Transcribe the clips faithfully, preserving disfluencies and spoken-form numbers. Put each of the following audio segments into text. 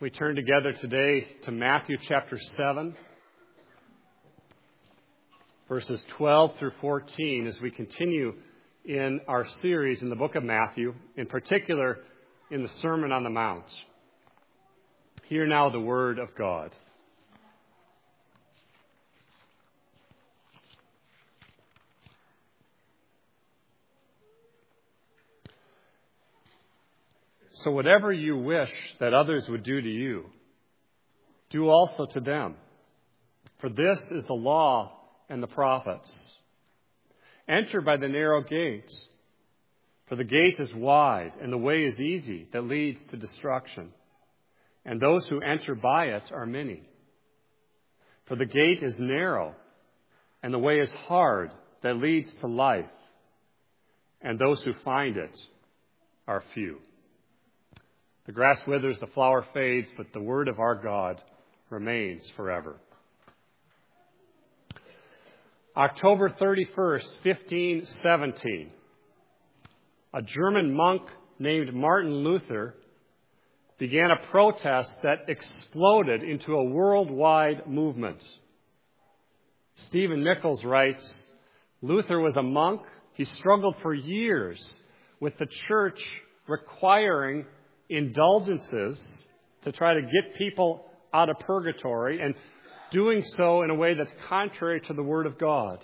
We turn together today to Matthew chapter seven, verses twelve through fourteen, as we continue in our series in the book of Matthew, in particular in the Sermon on the Mount. Hear now the word of God. So whatever you wish that others would do to you, do also to them. For this is the law and the prophets. Enter by the narrow gate, for the gate is wide and the way is easy that leads to destruction. And those who enter by it are many. For the gate is narrow and the way is hard that leads to life. And those who find it are few. The grass withers, the flower fades, but the word of our God remains forever. October thirty-first, fifteen seventeen. A German monk named Martin Luther began a protest that exploded into a worldwide movement. Stephen Nichols writes, Luther was a monk. He struggled for years with the church requiring indulgences to try to get people out of purgatory, and doing so in a way that's contrary to the Word of God.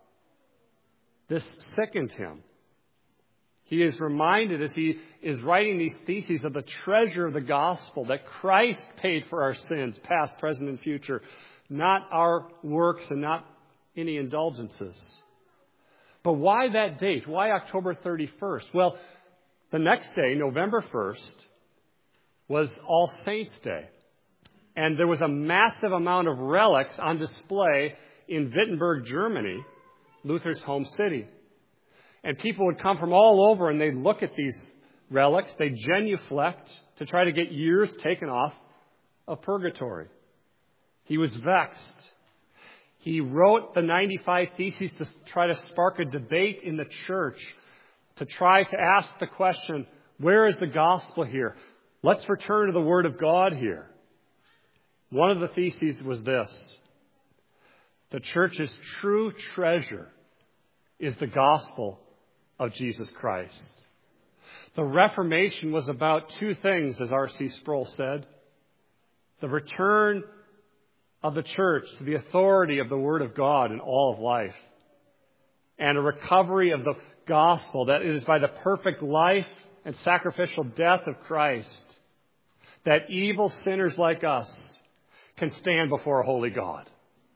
This sickened him. He is reminded as he is writing these theses of the treasure of the gospel, that Christ paid for our sins, past, present, and future, not our works and not any indulgences. But why that date? Why October thirty-first? Well, the next day, November first, was All Saints' Day. And there was a massive amount of relics on display in Wittenberg, Germany, Luther's home city. And people would come from all over and they'd look at these relics. They'd genuflect to try to get years taken off of purgatory. He was vexed. He wrote the ninety-five Theses to try to spark a debate in the church, to try to ask the question, where is the gospel here? Let's return to the Word of God here. One of the theses was this: the church's true treasure is the gospel of Jesus Christ. The Reformation was about two things, as R C Sproul said: the return of the church to the authority of the Word of God in all of life, and a recovery of the gospel, that it is by the perfect life and sacrificial death of Christ that evil sinners like us can stand before a holy God.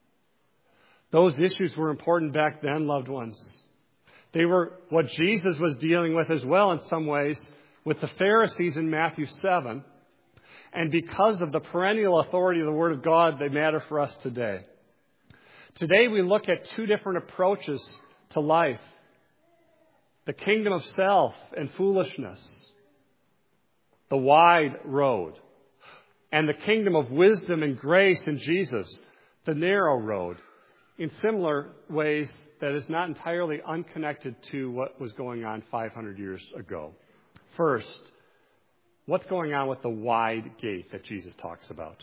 Those issues were important back then, loved ones. They were what Jesus was dealing with as well in some ways with the Pharisees in Matthew seven. And because of the perennial authority of the Word of God, they matter for us today. Today we look at two different approaches to life: the kingdom of self and foolishness, the wide road, and the kingdom of wisdom and grace in Jesus, the narrow road, in similar ways that is not entirely unconnected to what was going on five hundred years ago. First, what's going on with the wide gate that Jesus talks about?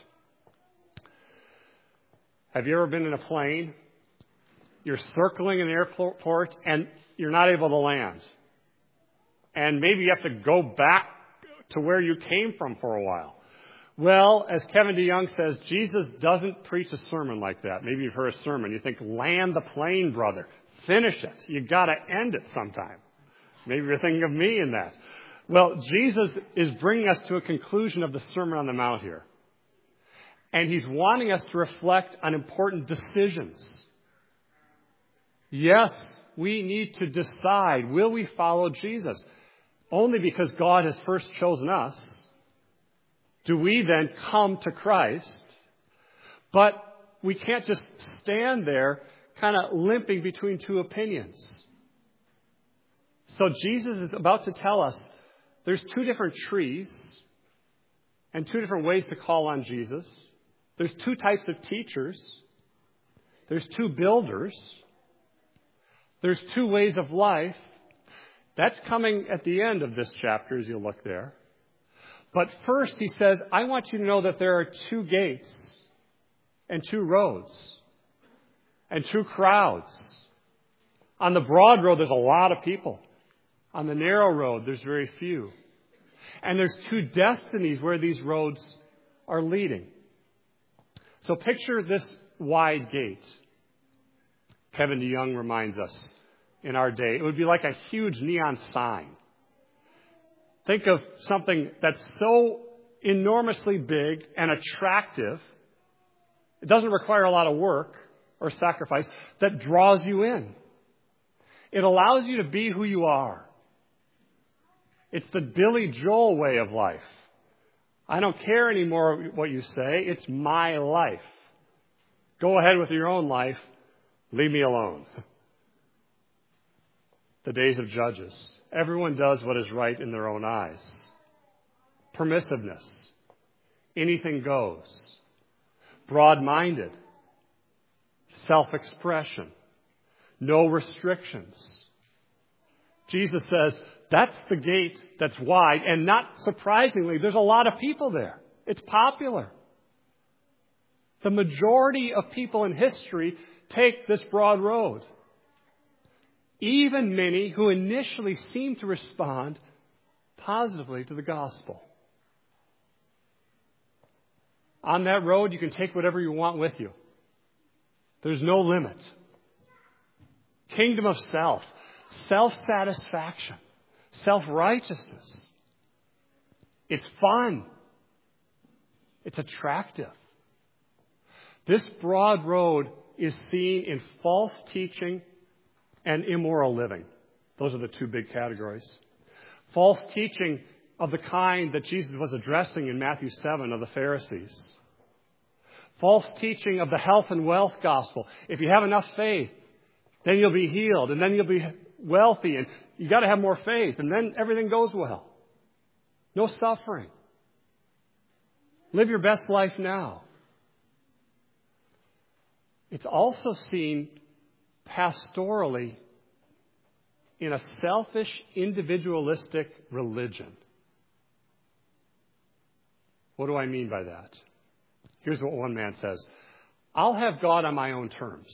Have you ever been in a plane? You're circling an airport and you're not able to land. And maybe you have to go back to where you came from for a while. Well, as Kevin DeYoung says, Jesus doesn't preach a sermon like that. Maybe you've heard a sermon. You think, land the plane, brother. Finish it. You've got to end it sometime. Maybe you're thinking of me in that. Well, Jesus is bringing us to a conclusion of the Sermon on the Mount here. And he's wanting us to reflect on important decisions. Yes, we need to decide, will we follow Jesus? Only because God has first chosen us do we then come to Christ. But we can't just stand there kind of limping between two opinions. So Jesus is about to tell us there's two different trees and two different ways to call on Jesus. There's two types of teachers. There's two builders. There's two ways of life. That's coming at the end of this chapter as you look there. But first he says, I want you to know that there are two gates and two roads and two crowds. On the broad road, there's a lot of people. On the narrow road, there's very few. And there's two destinies where these roads are leading. So picture this wide gate. Kevin DeYoung reminds us in our day, it would be like a huge neon sign. Think of something that's so enormously big and attractive, it doesn't require a lot of work or sacrifice, that draws you in. It allows you to be who you are. It's the Billy Joel way of life. I don't care anymore what you say. It's my life. Go ahead with your own life. Leave me alone. The days of Judges. Everyone does what is right in their own eyes. Permissiveness. Anything goes. Broad-minded. Self-expression. No restrictions. Jesus says, that's the gate that's wide, and not surprisingly, there's a lot of people there. It's popular. The majority of people in history take this broad road. Even many who initially seem to respond positively to the gospel. On that road, you can take whatever you want with you. There's no limit. Kingdom of self, self-satisfaction, self-righteousness. It's fun. It's attractive. This broad road is seen in false teaching and immoral living. Those are the two big categories. False teaching of the kind that Jesus was addressing in Matthew seven of the Pharisees. False teaching of the health and wealth gospel. If you have enough faith, then you'll be healed, and then you'll be wealthy, and you got to have more faith, and then everything goes well. No suffering. Live your best life now. It's also seen pastorally in a selfish, individualistic religion. What do I mean by that? Here's what one man says. I'll have God on my own terms.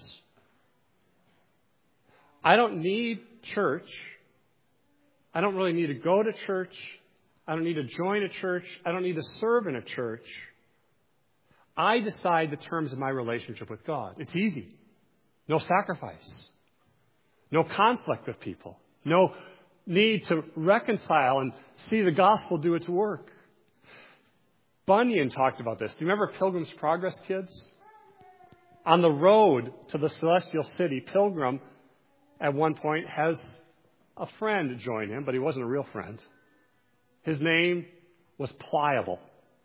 I don't need church. I don't really need to go to church. I don't need to join a church. I don't need to serve in a church. I decide the terms of my relationship with God. It's easy. No sacrifice. No conflict with people. No need to reconcile and see the gospel do its work. Bunyan talked about this. Do you remember Pilgrim's Progress, kids? On the road to the celestial city, Pilgrim, at one point, has a friend join him, but he wasn't a real friend. His name was Pliable.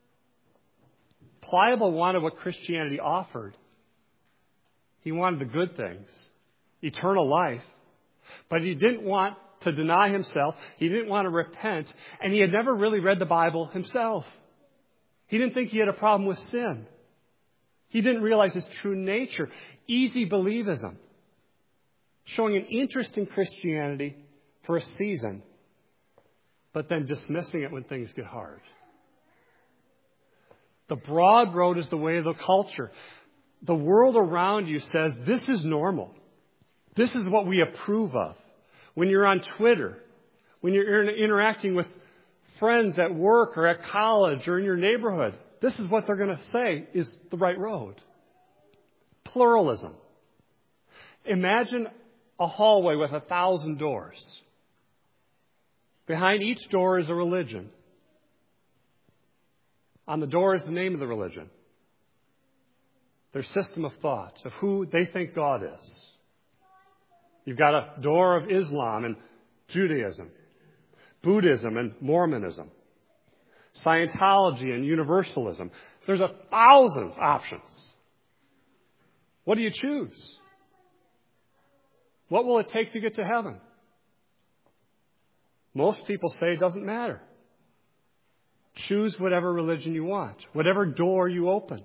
Pliable wanted what Christianity offered. He wanted the good things, eternal life. But he didn't want to deny himself. He didn't want to repent. And he had never really read the Bible himself. He didn't think he had a problem with sin. He didn't realize his true nature. Easy believism. Showing an interest in Christianity for a season, but then dismissing it when things get hard. The broad road is the way of the culture. The world around you says, this is normal. This is what we approve of. When you're on Twitter, when you're interacting with friends at work or at college or in your neighborhood, this is what they're going to say is the right road. Pluralism. Imagine a hallway with a thousand doors. Behind each door is a religion. On the door is the name of the religion. Their system of thought, of who they think God is. You've got a door of Islam and Judaism, Buddhism and Mormonism, Scientology and Universalism. There's a thousand options. What do you choose? What will it take to get to heaven? Most people say it doesn't matter. Choose whatever religion you want, whatever door you open.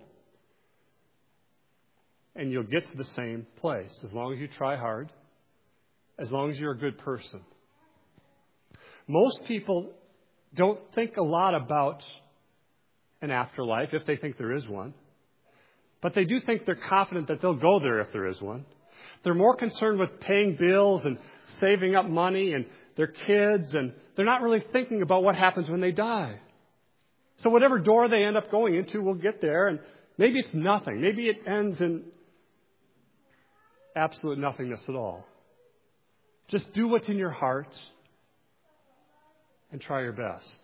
And you'll get to the same place as long as you try hard, as long as you're a good person. Most people don't think a lot about an afterlife, if they think there is one. But they do think they're confident that they'll go there if there is one. They're more concerned with paying bills and saving up money and their kids, and they're not really thinking about what happens when they die. So whatever door they end up going into will get there, and maybe it's nothing. Maybe it ends in absolute nothingness at all. Just do what's in your heart and try your best.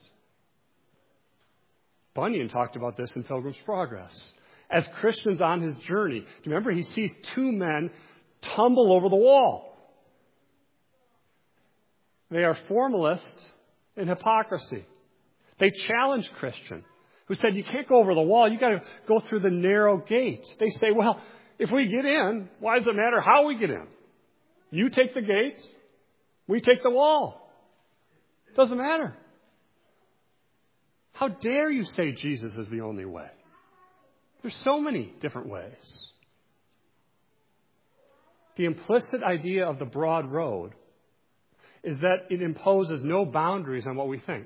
Bunyan talked about this in Pilgrim's Progress. As Christians on his journey, do you remember he sees two men tumble over the wall? They are formalists in hypocrisy. They challenge Christian, who said, you can't go over the wall, you got to go through the narrow gate. They say, well, if we get in, why does it matter how we get in? You take the gates, we take the wall. Doesn't matter. How dare you say Jesus is the only way? There's so many different ways. The implicit idea of the broad road is that it imposes no boundaries on what we think.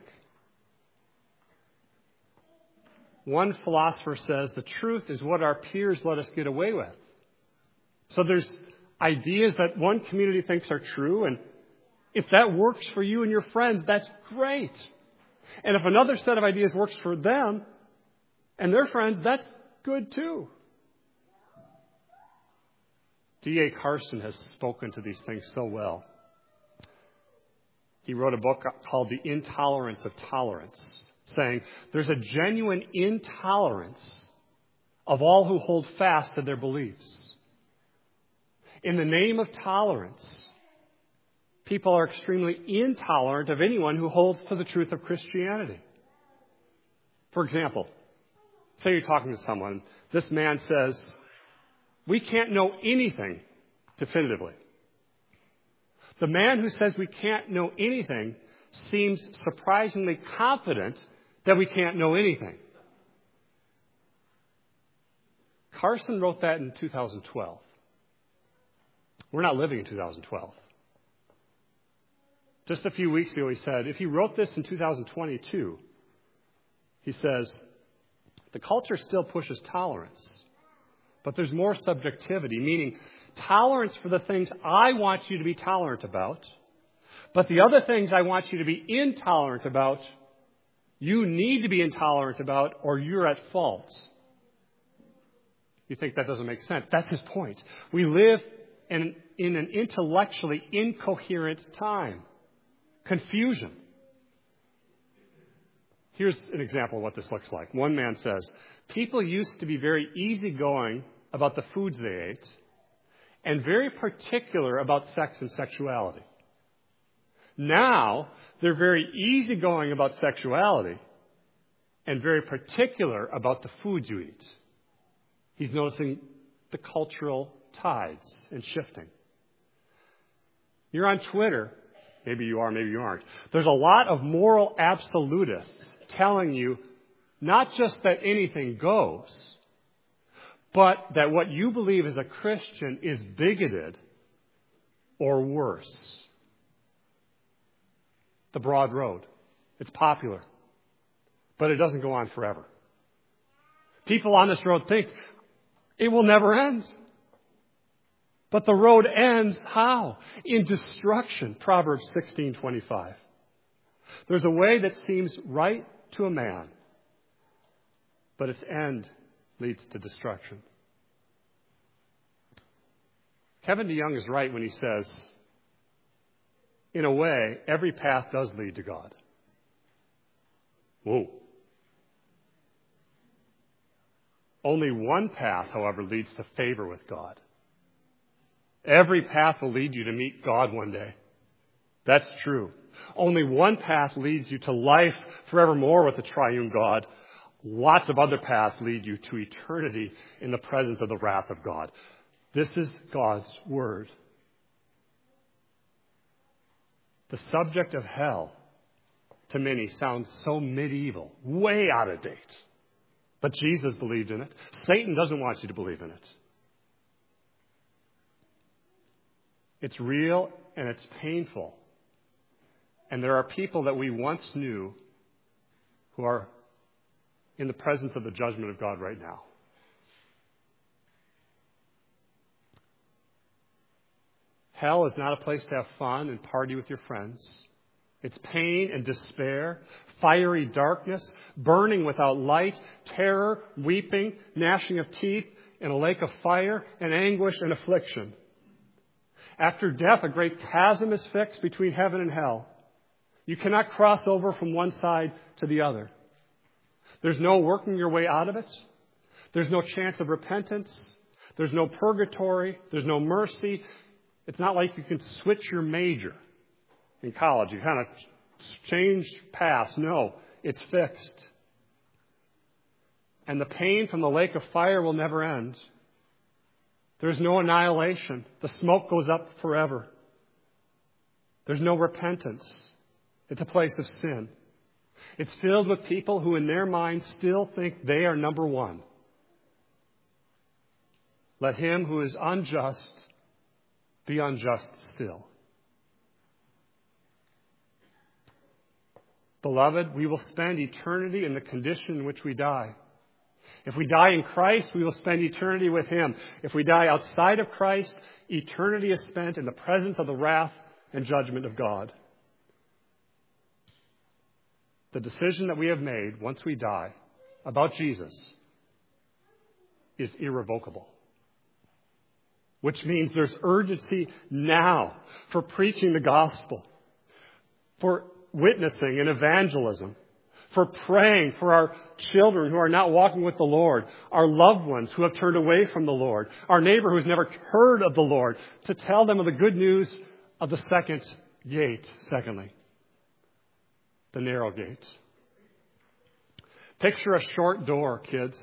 One philosopher says the truth is what our peers let us get away with. So there's ideas that one community thinks are true, and if that works for you and your friends, that's great. And if another set of ideas works for them and their friends, that's good too. D A Carson has spoken to these things so well. He wrote a book called The Intolerance of Tolerance, saying there's a genuine intolerance of all who hold fast to their beliefs. In the name of tolerance, people are extremely intolerant of anyone who holds to the truth of Christianity. For example, say you're talking to someone. This man says, we can't know anything definitively. The man who says we can't know anything seems surprisingly confident that we can't know anything. Carson wrote that in two thousand twelve. We're not living in two thousand twelve. Just a few weeks ago, he said, if he wrote this in two thousand twenty-two, he says, the culture still pushes tolerance, but there's more subjectivity, meaning tolerance for the things I want you to be tolerant about, but the other things I want you to be intolerant about, you need to be intolerant about, or you're at fault. You think that doesn't make sense? That's his point. We live in, in an intellectually incoherent time. Confusion. Here's an example of what this looks like. One man says, people used to be very easygoing about the foods they ate and very particular about sex and sexuality. Now, they're very easygoing about sexuality and very particular about the foods you eat. He's noticing the cultural tides and shifting. You're on Twitter. Maybe you are, maybe you aren't. There's a lot of moral absolutists telling you not just that anything goes, but that what you believe as a Christian is bigoted or worse. The broad road. It's popular, but it doesn't go on forever. People on this road think it will never end. But the road ends how? In destruction. Proverbs sixteen twenty-five. There's a way that seems right to a man, but its end leads to destruction. Kevin DeYoung is right when he says, in a way, every path does lead to God. Whoa. Only one path, however, leads to favor with God. Every path will lead you to meet God one day. That's true. Only one path leads you to life forevermore with the triune God. Lots of other paths lead you to eternity in the presence of the wrath of God. This is God's word. The subject of hell, to many, sounds so medieval, way out of date. But Jesus believed in it. Satan doesn't want you to believe in it. It's real and it's painful. And there are people that we once knew who are in the presence of the judgment of God right now. Hell is not a place to have fun and party with your friends. It's pain and despair, fiery darkness, burning without light, terror, weeping, gnashing of teeth, in a lake of fire, and anguish and affliction. After death, a great chasm is fixed between heaven and hell. You cannot cross over from one side to the other. There's no working your way out of it. There's no chance of repentance. There's no purgatory. There's no mercy. It's not like you can switch your major in college. You kind of change paths. No, it's fixed. And the pain from the lake of fire will never end. There's no annihilation. The smoke goes up forever. There's no repentance. It's a place of sin. It's filled with people who in their minds still think they are number one. Let him who is unjust be unjust still. Beloved, we will spend eternity in the condition in which we die. If we die in Christ, we will spend eternity with him. If we die outside of Christ, eternity is spent in the presence of the wrath and judgment of God. The decision that we have made once we die about Jesus is irrevocable. Which means there's urgency now for preaching the gospel, for witnessing and evangelism, for praying for our children who are not walking with the Lord, our loved ones who have turned away from the Lord, our neighbor who has never heard of the Lord, to tell them of the good news of the second gate, secondly, the narrow gate. Picture a short door, kids.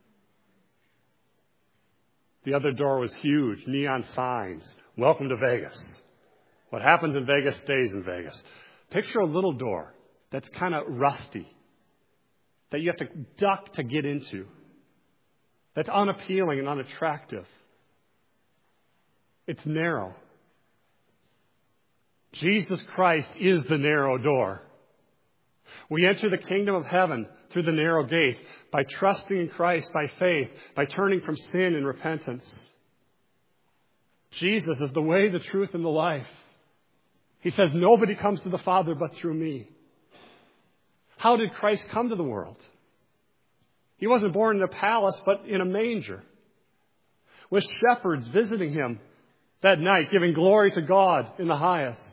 The other door was huge, neon signs. Welcome to Vegas. What happens in Vegas stays in Vegas. Picture a little door that's kind of rusty, that you have to duck to get into, that's unappealing and unattractive. It's narrow. Jesus Christ is the narrow door. We enter the kingdom of heaven through the narrow gate by trusting in Christ by faith, by turning from sin and repentance. Jesus is the way, the truth, and the life. He says, nobody comes to the Father but through me. How did Christ come to the world? He wasn't born in a palace, but in a manger, with shepherds visiting him that night, giving glory to God in the highest.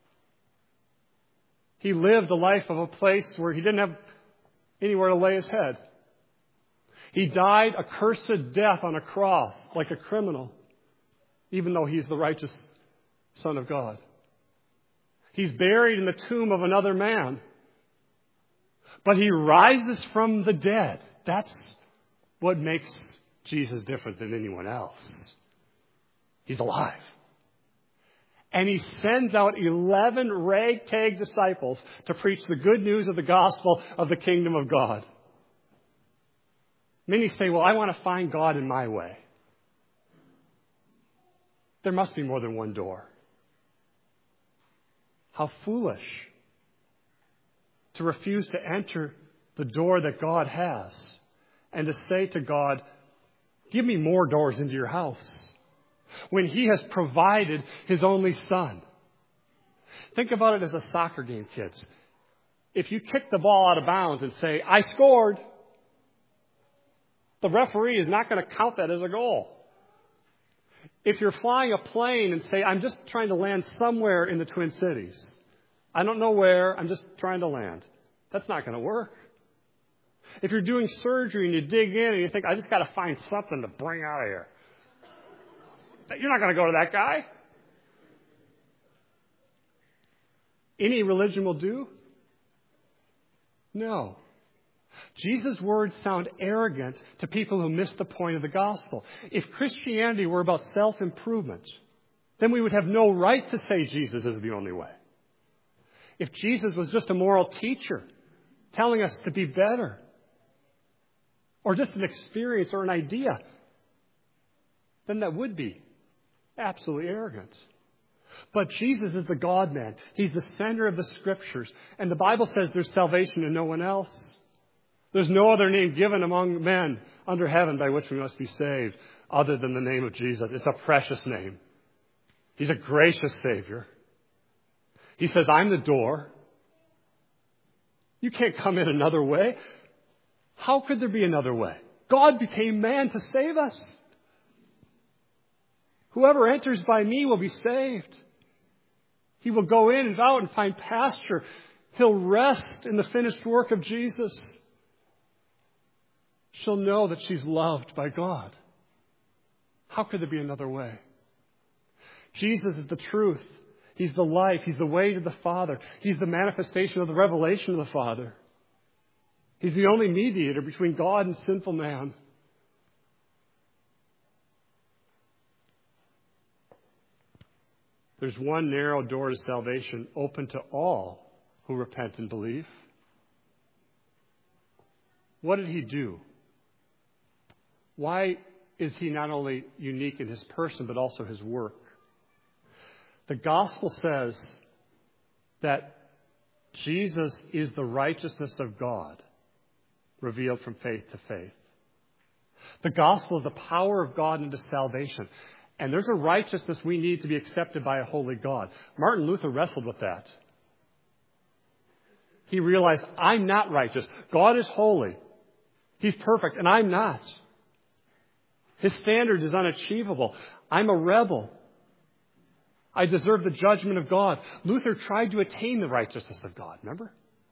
He lived a life of a place where he didn't have anywhere to lay his head. He died a cursed death on a cross like a criminal, even though he's the righteous Son of God. He's buried in the tomb of another man, but he rises from the dead. That's what makes Jesus different than anyone else. He's alive. And he sends out eleven ragtag disciples to preach the good news of the gospel of the kingdom of God. Many say, well, I want to find God in my way. There must be more than one door. How foolish to refuse to enter the door that God has and to say to God, give me more doors into your house, when he has provided his only Son. Think about it as a soccer game, kids. If you kick the ball out of bounds and say, I scored, the referee is not going to count that as a goal. If you're flying a plane and say, I'm just trying to land somewhere in the Twin Cities, I don't know where, I'm just trying to land, that's not going to work. If you're doing surgery and you dig in and you think, I just got to find something to bring out of here, you're not going to go to that guy. Any religion will do? No. Jesus' words sound arrogant to people who miss the point of the gospel. If Christianity were about self-improvement, then we would have no right to say Jesus is the only way. If Jesus was just a moral teacher telling us to be better, or just an experience or an idea, then that would be absolutely arrogant. But Jesus is the God-man. He's the center of the Scriptures. And the Bible says there's salvation in no one else. There's no other name given among men under heaven by which we must be saved other than the name of Jesus. It's a precious name. He's a gracious Savior. He says, I'm the door. You can't come in another way. How could there be another way? God became man to save us. Whoever enters by me will be saved. He will go in and out and find pasture. He'll rest in the finished work of Jesus. She'll know that she's loved by God. How could there be another way? Jesus is the truth. He's the life. He's the way to the Father. He's the manifestation of the revelation of the Father. He's the only mediator between God and sinful man. There's one narrow door to salvation open to all who repent and believe. What did he do? Why is he not only unique in his person, but also his work? The gospel says that Jesus is the righteousness of God revealed from faith to faith. The gospel is the power of God into salvation. And there's a righteousness we need to be accepted by a holy God. Martin Luther wrestled with that. He realized, I'm not righteous. God is holy. He's perfect, and I'm not. His standard is unachievable. I'm a rebel. I deserve the judgment of God. Luther tried to attain the righteousness of God, remember?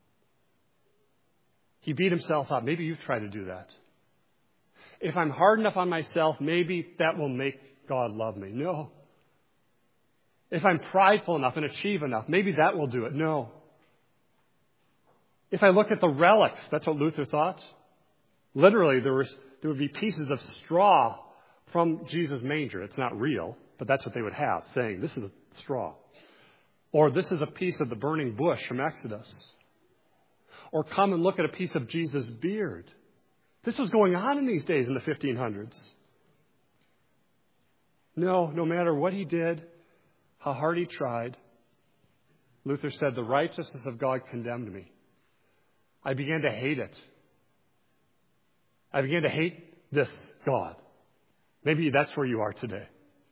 He beat himself up. Maybe you've tried to do that. If I'm hard enough on myself, maybe that will make God love me. No. If I'm prideful enough and achieve enough, maybe that will do it. No. If I look at the relics, that's what Luther thought. Literally, there was there would be pieces of straw from Jesus' manger. It's not real, but that's what they would have, saying, this is a straw. Or this is a piece of the burning bush from Exodus. Or come and look at a piece of Jesus' beard. This was going on in these days in the fifteen hundreds. No, no matter what he did, how hard he tried, Luther said, the righteousness of God condemned me. I began to hate it. I began to hate this God. Maybe that's where you are today.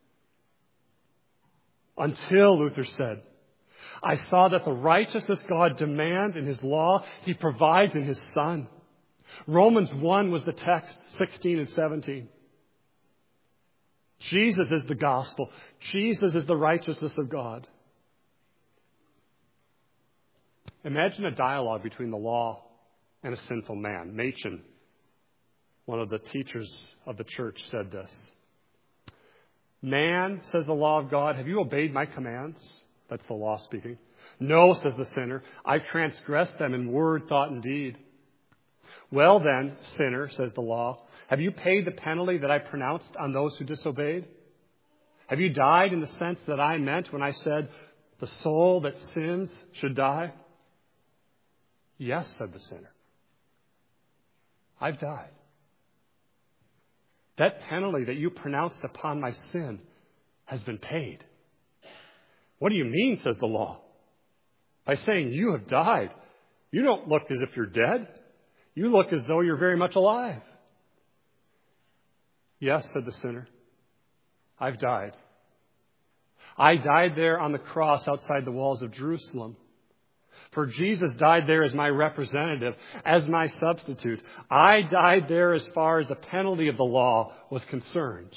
Until, Luther said, I saw that the righteousness God demands in his law, he provides in his Son. Romans one was the text, sixteen and seventeen. Jesus is the gospel. Jesus is the righteousness of God. Imagine a dialogue between the law and a sinful man. Machen, one of the teachers of the church, said this. Man, says the law of God, have you obeyed my commands? That's the law speaking. No, says the sinner, I've transgressed them in word, thought, and deed. Well then, sinner, says the law, have you paid the penalty that I pronounced on those who disobeyed? Have you died in the sense that I meant when I said the soul that sins should die? Yes, said the sinner. I've died. That penalty that you pronounced upon my sin has been paid. What do you mean, says the law? By saying you have died, you don't look as if you're dead. You look as though you're very much alive. Yes, said the sinner. I've died. I died there on the cross outside the walls of Jerusalem. For Jesus died there as my representative, as my substitute. I died there as far as the penalty of the law was concerned.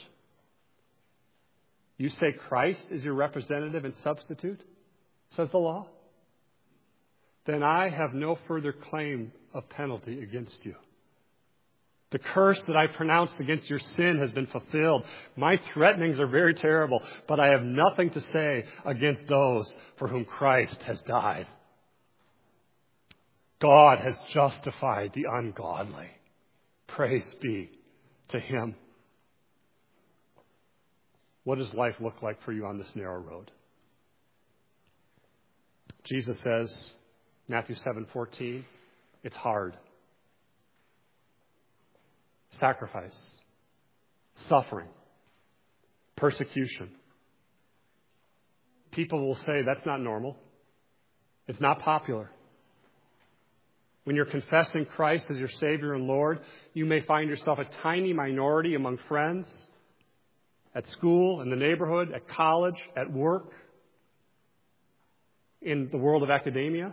You say Christ is your representative and substitute, says the law? Then I have no further claim of penalty against you. The curse that I pronounced against your sin has been fulfilled. My threatenings are very terrible, but I have nothing to say against those for whom Christ has died. God has justified the ungodly. Praise be to Him. What does life look like for you on this narrow road? Jesus says, Matthew seven fourteen, it's hard. Sacrifice, suffering, persecution. People will say that's not normal. It's not popular. When you're confessing Christ as your Savior and Lord, you may find yourself a tiny minority among friends, at school, in the neighborhood, at college, at work, in the world of academia.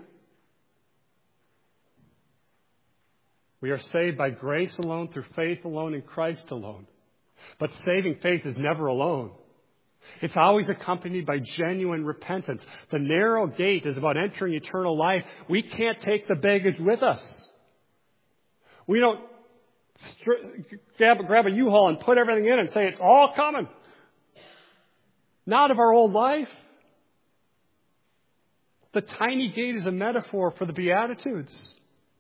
We are saved by grace alone, through faith alone, in Christ alone. But saving faith is never alone. It's always accompanied by genuine repentance. The narrow gate is about entering eternal life. We can't take the baggage with us. We don't grab, grab a U-Haul and put everything in and say, it's all coming. Not of our old life. The tiny gate is a metaphor for the Beatitudes.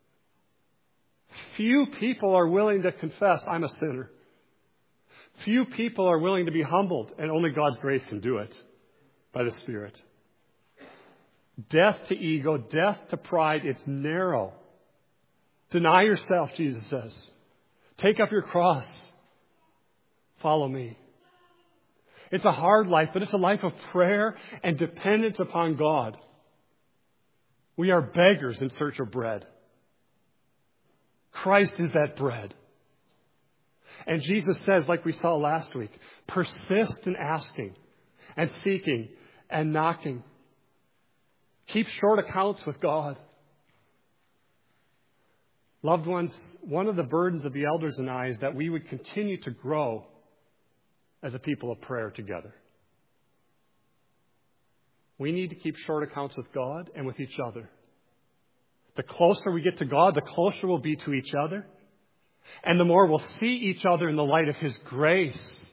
Few people are willing to confess, I'm a sinner. Few people are willing to be humbled, and only God's grace can do it by the Spirit. Death to ego, death to pride, it's narrow. Deny yourself, Jesus says. Take up your cross. Follow me. It's a hard life, but it's a life of prayer and dependence upon God. We are beggars in search of bread. Christ is that bread. And Jesus says, like we saw last week, persist in asking and seeking and knocking. Keep short accounts with God. Loved ones, one of the burdens of the elders and I is that we would continue to grow as a people of prayer together. We need to keep short accounts with God and with each other. The closer we get to God, the closer we'll be to each other. And the more we'll see each other in the light of His grace.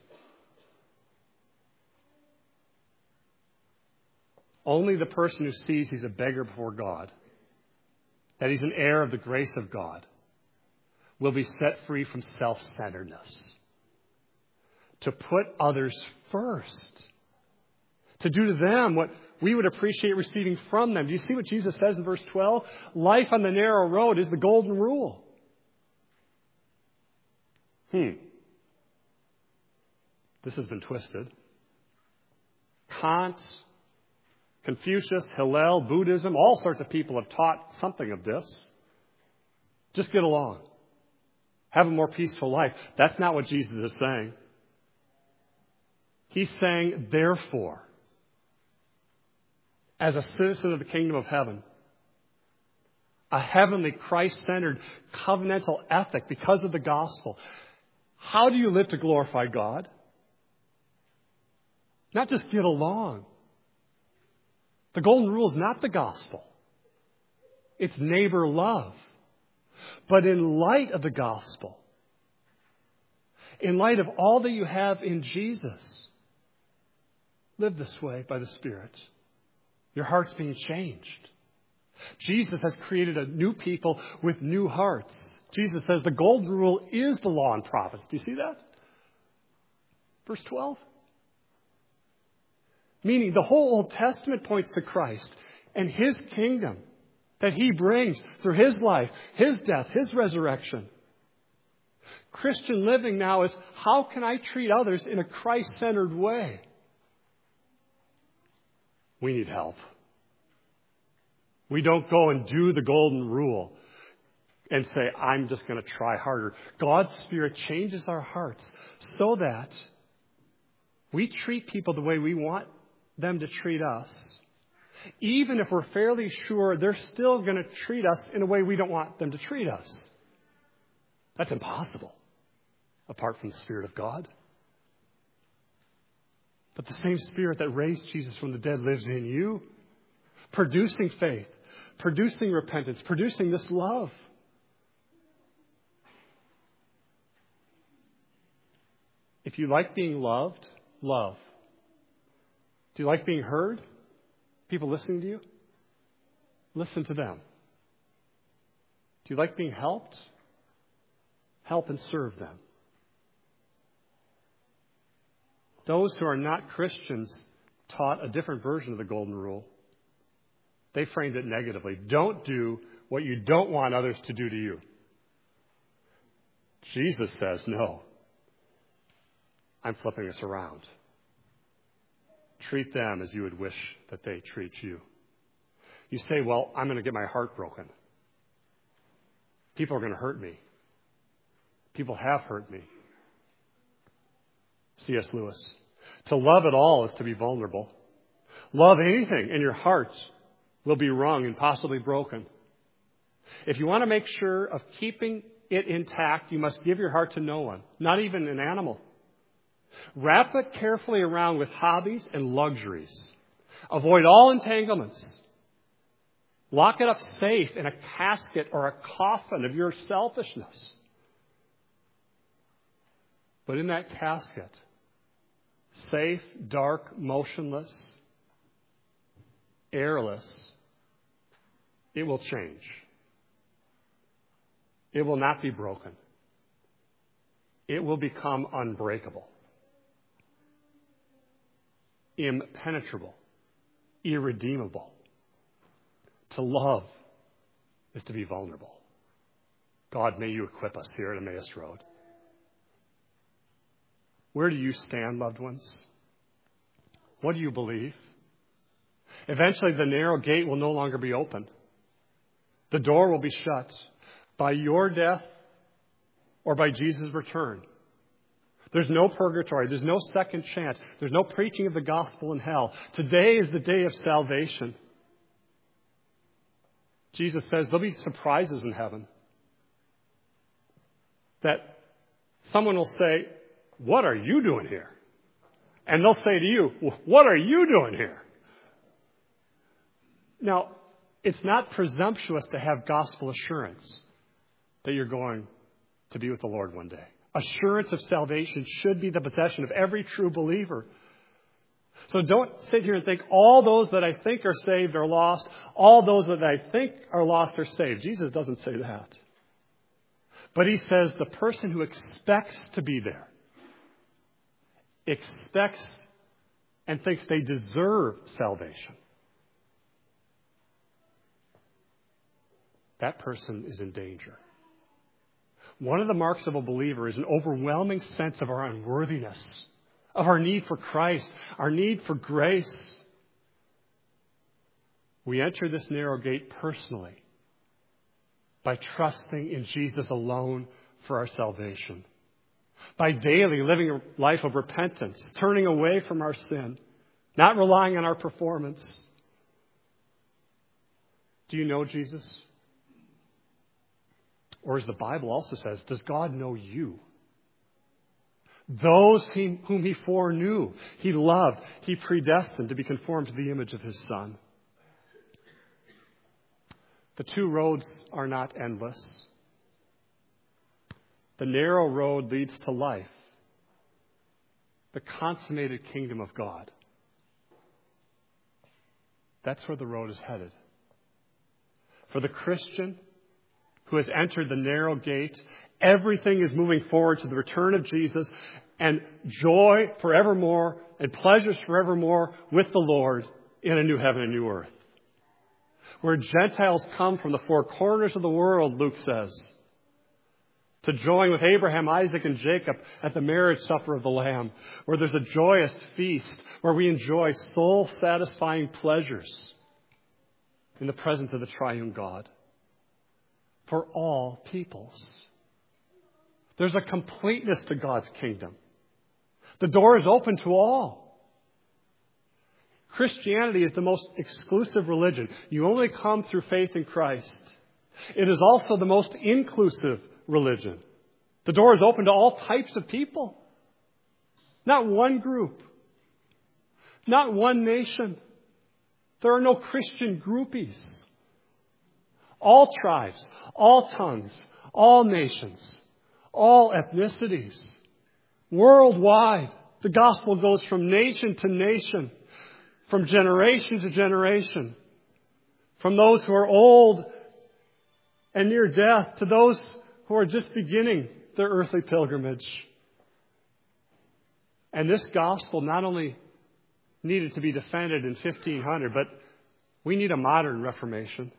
Only the person who sees he's a beggar before God, that he's an heir of the grace of God, will be set free from self-centeredness. To put others first. To do to them what we would appreciate receiving from them. Do you see what Jesus says in verse twelve? Life on the narrow road is the golden rule. Hmm. This has been twisted. Kant, Confucius, Hillel, Buddhism, all sorts of people have taught something of this. Just get along. Have a more peaceful life. That's not what Jesus is saying. He's saying, therefore, as a citizen of the kingdom of heaven, a heavenly, Christ-centered, covenantal ethic because of the gospel, how do you live to glorify God? Not just get along. The golden rule is not the gospel. It's neighbor love. But in light of the gospel, in light of all that you have in Jesus, live this way by the Spirit. Your heart's being changed. Jesus has created a new people with new hearts. Jesus says the golden rule is the law and prophets. Do you see that? Verse twelve. Meaning the whole Old Testament points to Christ and His kingdom that He brings through His life, His death, His resurrection. Christian living now is, how can I treat others in a Christ-centered way? We need help. We don't go and do the golden rule and say, I'm just going to try harder. God's Spirit changes our hearts so that we treat people the way we want them to treat us, even if we're fairly sure they're still going to treat us in a way we don't want them to treat us. That's impossible apart from the Spirit of God. But the same Spirit that raised Jesus from the dead lives in you, producing faith, producing repentance, producing this love. If you like being loved, love. Do you like being heard? People listening to you? Listen to them. Do you like being helped? Help and serve them. Those who are not Christians taught a different version of the golden rule. They framed it negatively. Don't do what you don't want others to do to you. Jesus says, no. I'm flipping this around. Treat them as you would wish that they treat you. You say, well, I'm going to get my heart broken. People are going to hurt me. People have hurt me. C S Lewis. To love at all is to be vulnerable. Love anything, and your heart will be wrung and possibly broken. If you want to make sure of keeping it intact, you must give your heart to no one, not even an animal. Wrap it carefully around with hobbies and luxuries. Avoid all entanglements. Lock it up safe in a casket or a coffin of your selfishness. But in that casket, safe, dark, motionless, airless, it will change. It will not be broken. It will become unbreakable, impenetrable, irredeemable. To love is to be vulnerable. God, may you equip us here at Emmaus Road. Where do you stand, loved ones? What do you believe? Eventually, the narrow gate will no longer be open. The door will be shut by your death or by Jesus' return. There's no purgatory. There's no second chance. There's no preaching of the gospel in hell. Today is the day of salvation. Jesus says there'll be surprises in heaven. That someone will say, "What are you doing here?" And they'll say to you, "What are you doing here?" Now, it's not presumptuous to have gospel assurance that you're going to be with the Lord one day. Assurance of salvation should be the possession of every true believer. So don't sit here and think all those that I think are saved are lost. All those that I think are lost are saved. Jesus doesn't say that. But he says the person who expects to be there, expects and thinks they deserve salvation, that person is in danger. One of the marks of a believer is an overwhelming sense of our unworthiness, of our need for Christ, our need for grace. We enter this narrow gate personally by trusting in Jesus alone for our salvation, by daily living a life of repentance, turning away from our sin, not relying on our performance. Do you know Jesus? Or as the Bible also says, does God know you? Those he, whom he foreknew, he loved, he predestined to be conformed to the image of his Son. The two roads are not endless. The narrow road leads to life, the consummated kingdom of God. That's where the road is headed. For the Christian who has entered the narrow gate, everything is moving forward to the return of Jesus and joy forevermore and pleasures forevermore with the Lord in a new heaven and new earth. Where Gentiles come from the four corners of the world, Luke says, to join with Abraham, Isaac, and Jacob at the marriage supper of the Lamb, where there's a joyous feast, where we enjoy soul-satisfying pleasures in the presence of the triune God. For all peoples. There's a completeness to God's kingdom. The door is open to all. Christianity is the most exclusive religion. You only come through faith in Christ. It is also the most inclusive religion. The door is open to all types of people. Not one group. Not one nation. There are no Christian groupies. All tribes, all tongues, all nations, all ethnicities. Worldwide, the gospel goes from nation to nation, from generation to generation, from those who are old and near death to those who are just beginning their earthly pilgrimage. And this gospel not only needed to be defended in fifteen hundred, but we need a modern Reformation.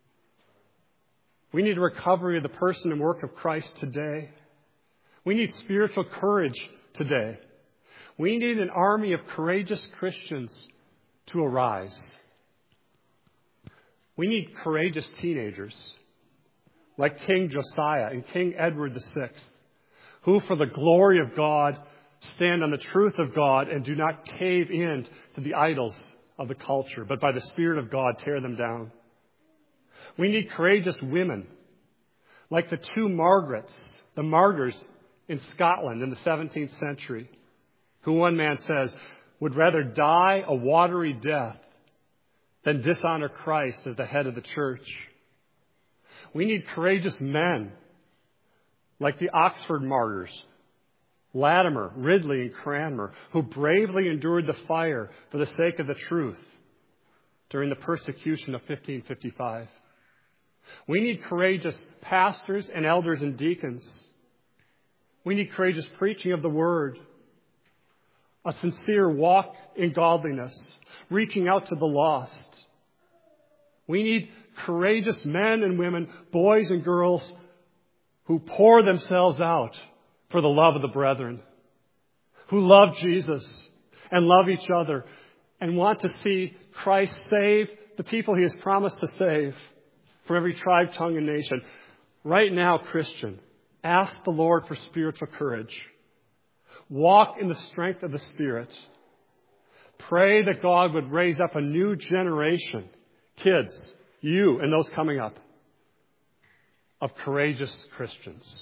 We need a recovery of the person and work of Christ today. We need spiritual courage today. We need an army of courageous Christians to arise. We need courageous teenagers, like King Josiah and King Edward the Sixth, who for the glory of God stand on the truth of God and do not cave in to the idols of the culture, but by the Spirit of God tear them down. We need courageous women, like the two Margarets, the martyrs in Scotland in the seventeenth century, who one man says would rather die a watery death than dishonor Christ as the head of the church. We need courageous men, like the Oxford martyrs, Latimer, Ridley, and Cranmer, who bravely endured the fire for the sake of the truth during the persecution of fifteen fifty-five. We need courageous pastors and elders and deacons. We need courageous preaching of the word, a sincere walk in godliness, reaching out to the lost. We need courageous men and women, boys and girls, who pour themselves out for the love of the brethren, who love Jesus and love each other and want to see Christ save the people he has promised to save from every tribe, tongue, and nation. Right now, Christian, ask the Lord for spiritual courage. Walk in the strength of the Spirit. Pray that God would raise up a new generation, kids, you and those coming up, of courageous Christians.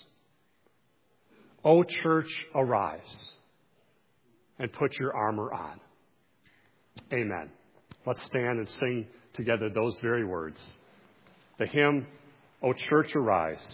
O church, arise and put your armor on. Amen. Let's stand and sing together those very words. The hymn, O church, arise.